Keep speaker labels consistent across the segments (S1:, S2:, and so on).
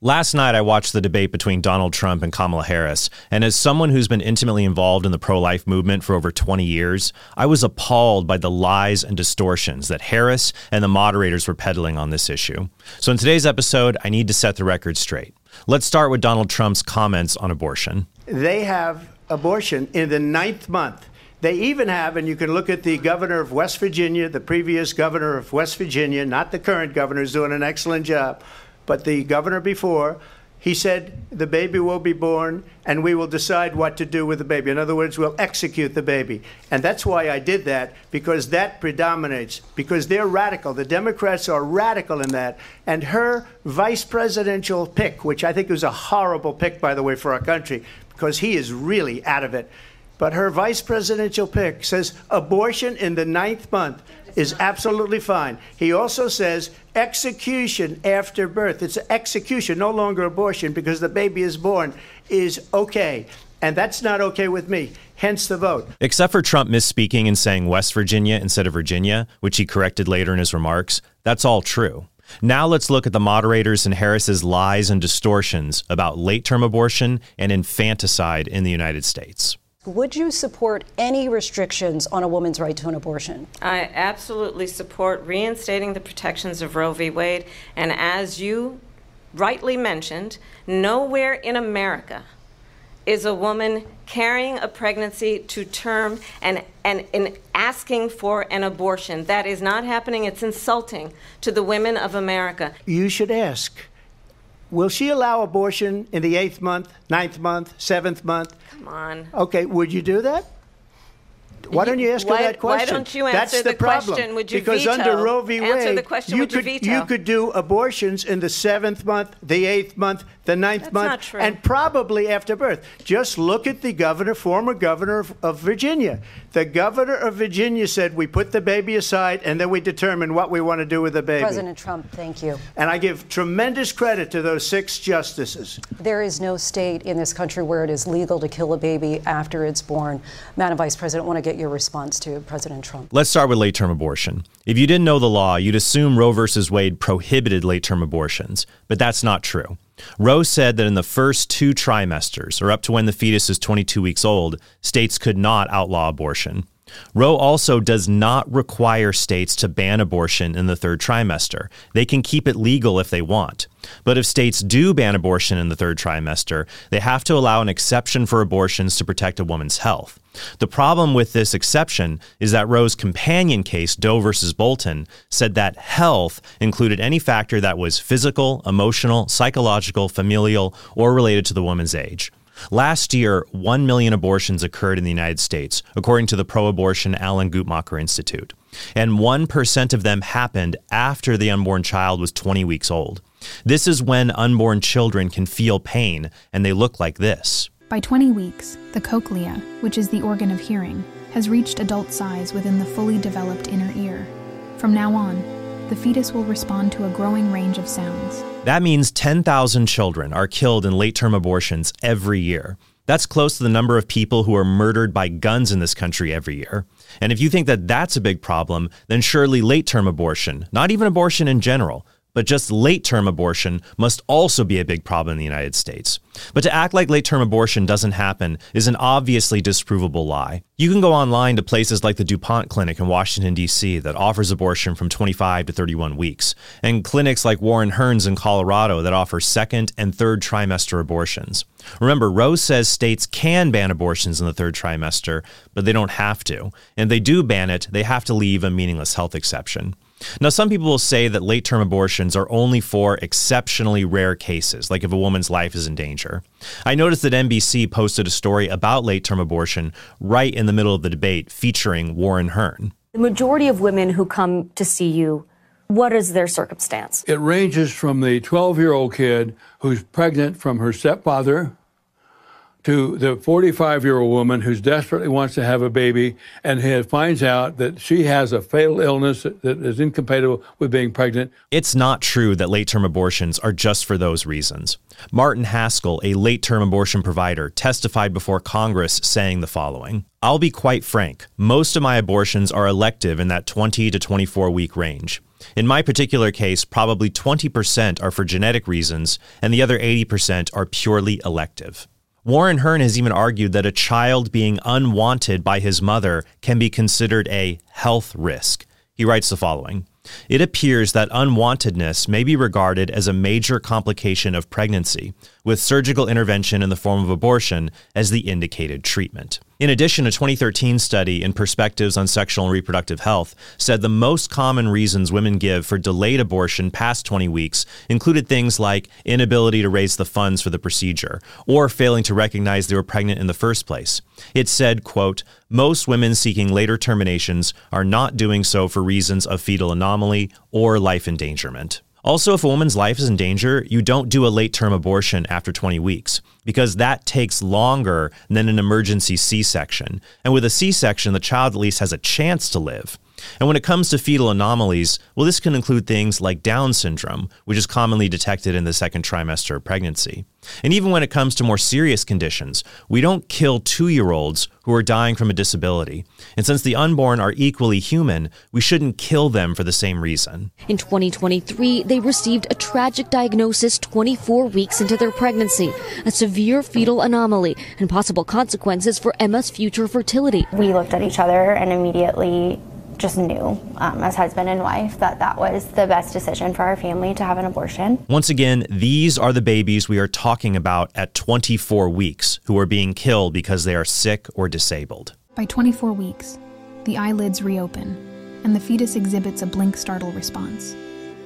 S1: Last night, I watched the debate between Donald Trump and Kamala Harris, and as someone who's been intimately involved in the pro-life movement for over 20 years, I was appalled by the lies and distortions that Harris and the moderators were peddling on this issue. So in today's episode, I need to set the record straight. Let's start with Donald Trump's comments on abortion.
S2: They have abortion in the 9th month. They even have, and you can look at the governor of West Virginia, the previous governor of West Virginia, not the current governor, who's doing an excellent job, but the governor before, he said the baby will be born and we will decide what to do with the baby. In other words, we'll execute the baby. And that's why I did that, because that predominates, because they're radical. The Democrats are radical in that. And her vice presidential pick, which I think was a horrible pick, by the way, for our country, because he is really out of it. But her vice presidential pick says abortion in the 9th month is absolutely fine. He also says execution after birth. It's execution, no longer abortion, because the baby is born, is okay. And that's not okay with me, hence the vote.
S1: Except for Trump misspeaking and saying West Virginia instead of Virginia, which he corrected later in his remarks, that's all true. Now let's look at the moderators and Harris's lies and distortions about late-term abortion and infanticide in the United States.
S3: Would you support any restrictions on a woman's right to an abortion?
S4: I absolutely support reinstating the protections of Roe v. Wade. And as you rightly mentioned, nowhere in America is a woman carrying a pregnancy to term and asking for an abortion. That is not happening. It's insulting to the women of America.
S2: You should ask, will she allow abortion in the 8th month, 9th month, 7th month?
S4: Come on.
S2: Okay, would you do that? Why don't you ask her that question?
S4: Why don't you answer the question? Would you
S2: because
S4: veto?
S2: Under Roe v. Wade,
S4: answer the question, would you veto?
S2: You could do abortions in the 7th month, the 8th month, the 9th month,
S4: not true.
S2: And probably after birth. Just look at the governor, former governor of Virginia. The governor of Virginia said we put the baby aside and then we determine what we want to do with the baby.
S3: President Trump, thank you.
S2: And I give tremendous credit to those 6 justices.
S3: There is no state in this country where it is legal to kill a baby after it's born. Madam Vice President, I want to get your response to President Trump.
S1: Let's start with late-term abortion. If you didn't know the law, you'd assume Roe versus Wade prohibited late-term abortions, but that's not true. Roe said that in the first 2 trimesters, or up to when the fetus is 22 weeks old, states could not outlaw abortion. Roe also does not require states to ban abortion in the 3rd trimester. They can keep it legal if they want. But if states do ban abortion in the 3rd trimester, they have to allow an exception for abortions to protect a woman's health. The problem with this exception is that Roe's companion case, Doe versus Bolton, said that health included any factor that was physical, emotional, psychological, familial, or related to the woman's age. Last year, 1 million abortions occurred in the United States, according to the pro-abortion Alan Guttmacher Institute. And 1% of them happened after the unborn child was 20 weeks old. This is when unborn children can feel pain, and they look like this.
S5: By 20 weeks, the cochlea, which is the organ of hearing, has reached adult size within the fully developed inner ear. From now on, the fetus will respond to a growing range of sounds.
S1: That means 10,000 children are killed in late-term abortions every year. That's close to the number of people who are murdered by guns in this country every year. And if you think that that's a big problem, then surely late-term abortion, not even abortion in general, but just late-term abortion must also be a big problem in the United States. But to act like late-term abortion doesn't happen is an obviously disprovable lie. You can go online to places like the DuPont Clinic in Washington, D.C. that offers abortion from 25 to 31 weeks, and clinics like Warren Hearns in Colorado that offer 2nd and 3rd trimester abortions. Remember, Roe says states can ban abortions in the 3rd trimester, but they don't have to. And if they do ban it, they have to leave a meaningless health exception. Now, some people will say that late-term abortions are only for exceptionally rare cases, like if a woman's life is in danger. I noticed that NBC posted a story about late-term abortion right in the middle of the debate featuring Warren Hearn.
S6: The majority of women who come to see you, what is their circumstance?
S7: It ranges from the 12-year-old kid who's pregnant from her stepfather to the 45-year-old woman who desperately wants to have a baby and finds out that she has a fatal illness that is incompatible with being pregnant.
S1: It's not true that late-term abortions are just for those reasons. Martin Haskell, a late-term abortion provider, testified before Congress saying the following: "I'll be quite frank, most of my abortions are elective in that 20 to 24-week range. In my particular case, probably 20% are for genetic reasons, and the other 80% are purely elective. Warren Hern has even argued that a child being unwanted by his mother can be considered a health risk. He writes the following: "It appears that unwantedness may be regarded as a major complication of pregnancy, with surgical intervention in the form of abortion as the indicated treatment." In addition, a 2013 study in Perspectives on Sexual and Reproductive Health said the most common reasons women give for delayed abortion past 20 weeks included things like inability to raise the funds for the procedure or failing to recognize they were pregnant in the first place. It said, quote, "Most women seeking later terminations are not doing so for reasons of fetal anomaly or life endangerment." Also, if a woman's life is in danger, you don't do a late-term abortion after 20 weeks, because that takes longer than an emergency C-section. And with a C-section, the child at least has a chance to live. And when it comes to fetal anomalies, well, this can include things like Down syndrome, which is commonly detected in the second trimester of pregnancy. And even when it comes to more serious conditions, we don't kill 2-year-olds who are dying from a disability. And since the unborn are equally human, we shouldn't kill them for the same reason.
S8: In 2023, they received a tragic diagnosis 24 weeks into their pregnancy, a severe fetal anomaly, and possible consequences for Emma's future fertility.
S9: We looked at each other and immediately just knew, as husband and wife, that that was the best decision for our family to have an abortion.
S1: Once again, these are the babies we are talking about at 24 weeks who are being killed because they are sick or disabled.
S5: By 24 weeks, the eyelids reopen, and the fetus exhibits a blink-startle response.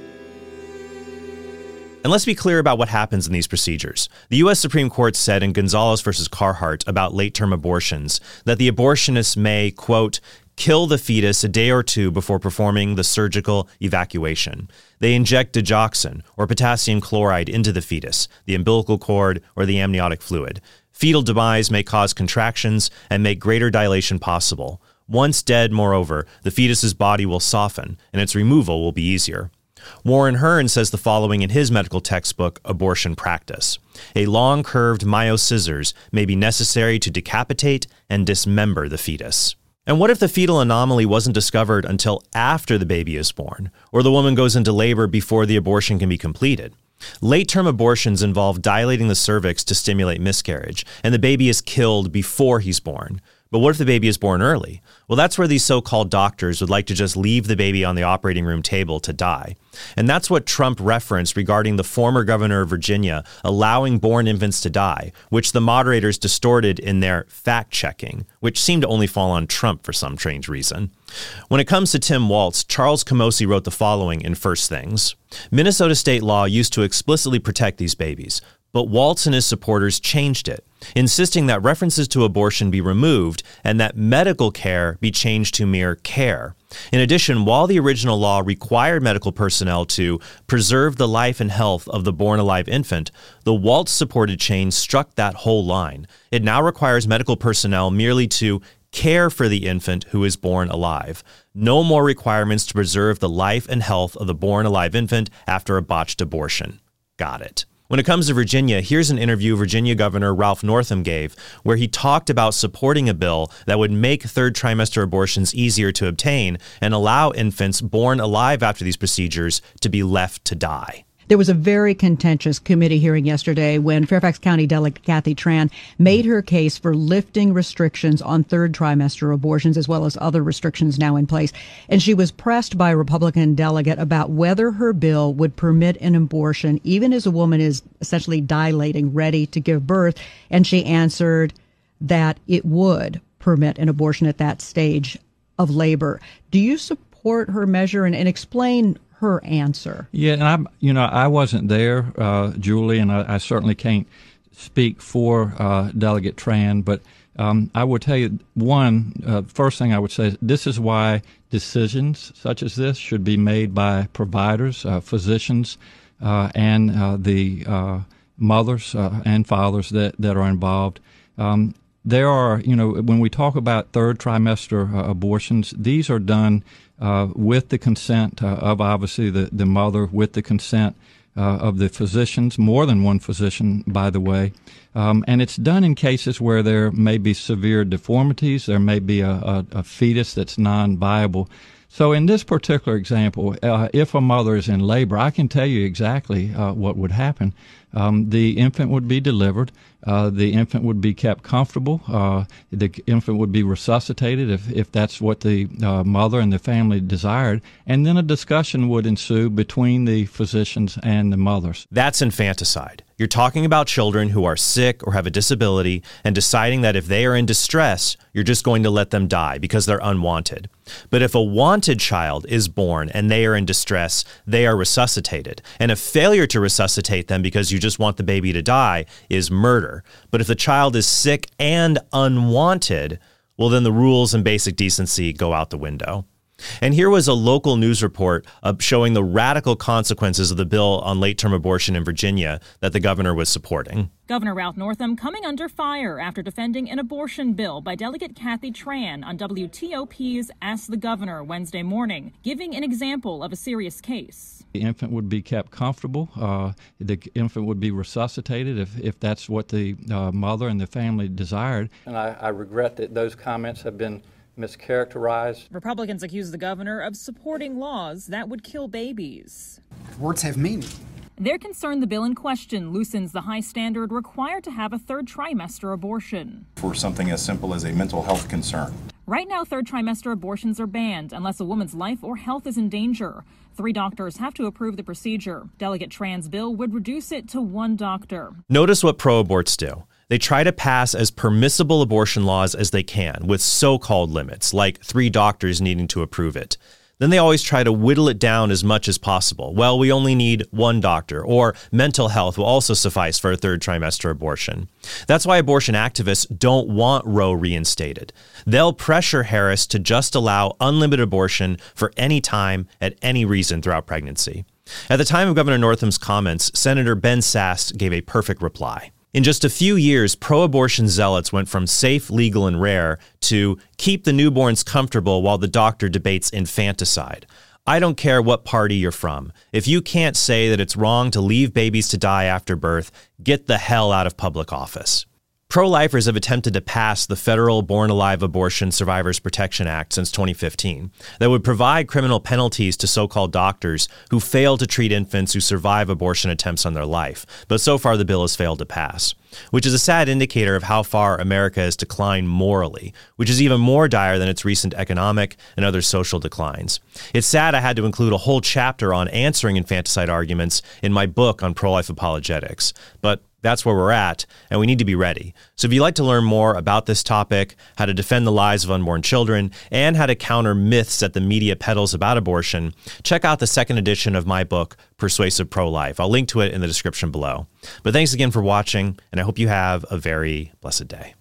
S1: And let's be clear about what happens in these procedures. The U.S. Supreme Court said in Gonzalez versus Carhart about late-term abortions that the abortionist may, quote, kill the fetus a day or two before performing the surgical evacuation. They inject digoxin or potassium chloride into the fetus, the umbilical cord, or the amniotic fluid. Fetal demise may cause contractions and make greater dilation possible. Once dead, moreover, the fetus's body will soften and its removal will be easier. Warren Hern says the following in his medical textbook, Abortion Practice. A long curved myoscissors may be necessary to decapitate and dismember the fetus. And what if the fetal anomaly wasn't discovered until after the baby is born, or the woman goes into labor before the abortion can be completed? Late-term abortions involve dilating the cervix to stimulate miscarriage, and the baby is killed before he's born. But what if the baby is born early? Well, that's where these so-called doctors would like to just leave the baby on the operating room table to die. And that's what Trump referenced regarding the former governor of Virginia allowing born infants to die, which the moderators distorted in their fact-checking, which seemed to only fall on Trump for some strange reason. When it comes to Tim Walz, Charles Camosy wrote the following in First Things. Minnesota state law used to explicitly protect these babies, but Walz and his supporters changed it, insisting that references to abortion be removed and that medical care be changed to mere care. In addition, while the original law required medical personnel to preserve the life and health of the born-alive infant, the Walz-supported change struck that whole line. It now requires medical personnel merely to care for the infant who is born alive. No more requirements to preserve the life and health of the born-alive infant after a botched abortion. Got it. When it comes to Virginia, here's an interview Virginia Governor Ralph Northam gave, where he talked about supporting a bill that would make third trimester abortions easier to obtain and allow infants born alive after these procedures to be left to die.
S10: There was a very contentious committee hearing yesterday when Fairfax County Delegate Kathy Tran made her case for lifting restrictions on third trimester abortions, as well as other restrictions now in place. And she was pressed by a Republican delegate about whether her bill would permit an abortion, even as a woman is essentially dilating, ready to give birth. And she answered that it would permit an abortion at that stage of labor. Do you support her measure and explain her answer?
S11: Yeah, and I wasn't there, Julie, and I certainly can't speak for Delegate Tran, but I will tell you first thing I would say is this is why decisions such as this should be made by providers, physicians, and the mothers and fathers that are involved. There are, when we talk about third trimester abortions, these are done with the consent of obviously the mother, with the consent of the physicians, more than one physician, by the way. And it's done in cases where there may be severe deformities, there may be a fetus that's non-viable. So in this particular example, if a mother is in labor, I can tell you exactly what would happen. The infant would be delivered. The infant would be kept comfortable. The infant would be resuscitated if that's what the mother and the family desired. And then a discussion would ensue between the physicians and the mothers.
S1: That's infanticide. You're talking about children who are sick or have a disability and deciding that if they are in distress, you're just going to let them die because they're unwanted. But if a wanted child is born and they are in distress, they are resuscitated. And a failure to resuscitate them because you just want the baby to die is murder. But if the child is sick and unwanted, well, then the rules and basic decency go out the window. And here was a local news report showing the radical consequences of the bill on late-term abortion in Virginia that the governor was supporting.
S12: Governor Ralph Northam coming under fire after defending an abortion bill by Delegate Kathy Tran on WTOP's Ask the Governor Wednesday morning, giving an example of a serious case.
S11: The infant would be kept comfortable. The infant would be resuscitated if that's what the mother and the family desired.
S13: And I regret that those comments have been mischaracterized.
S12: Republicans accuse the governor of supporting laws that would kill babies.
S14: Words have meaning.
S12: They're concerned the bill in question loosens the high standard required to have a third trimester abortion.
S15: For something as simple as a mental health concern.
S12: Right now, third trimester abortions are banned unless a woman's life or health is in danger. 3 doctors have to approve the procedure. Delegate Tran's bill would reduce it to 1 doctor.
S1: Notice what pro-aborts do. They try to pass as permissible abortion laws as they can, with so-called limits, like 3 doctors needing to approve it. Then they always try to whittle it down as much as possible. Well, we only need 1 doctor, or mental health will also suffice for a third trimester abortion. That's why abortion activists don't want Roe reinstated. They'll pressure Harris to just allow unlimited abortion for any time, at any reason throughout pregnancy. At the time of Governor Northam's comments, Senator Ben Sasse gave a perfect reply. In just a few years, pro-abortion zealots went from safe, legal, and rare to keep the newborns comfortable while the doctor debates infanticide. I don't care what party you're from. If you can't say that it's wrong to leave babies to die after birth, get the hell out of public office. Pro-lifers have attempted to pass the federal Born Alive Abortion Survivors Protection Act since 2015 that would provide criminal penalties to so-called doctors who fail to treat infants who survive abortion attempts on their life. But so far, the bill has failed to pass, which is a sad indicator of how far America has declined morally, which is even more dire than its recent economic and other social declines. It's sad I had to include a whole chapter on answering infanticide arguments in my book on pro-life apologetics, but that's where we're at, and we need to be ready. So if you'd like to learn more about this topic, how to defend the lives of unborn children, and how to counter myths that the media peddles about abortion, check out the second edition of my book, Persuasive Pro-Life. I'll link to it in the description below. But thanks again for watching, and I hope you have a very blessed day.